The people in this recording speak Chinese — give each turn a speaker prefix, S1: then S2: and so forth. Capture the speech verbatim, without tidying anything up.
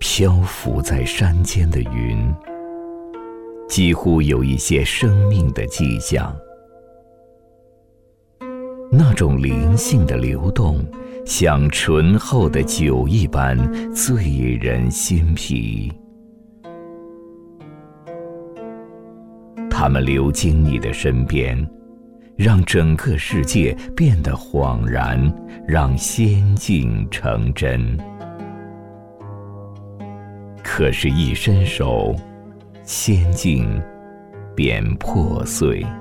S1: 漂浮在山间的云，几乎有一些生命的迹象。那种灵性的流动，像醇厚的酒一般醉人心脾。它们流经你的身边，让整个世界变得恍然，让仙境成真。可是，一伸手，仙境便破碎。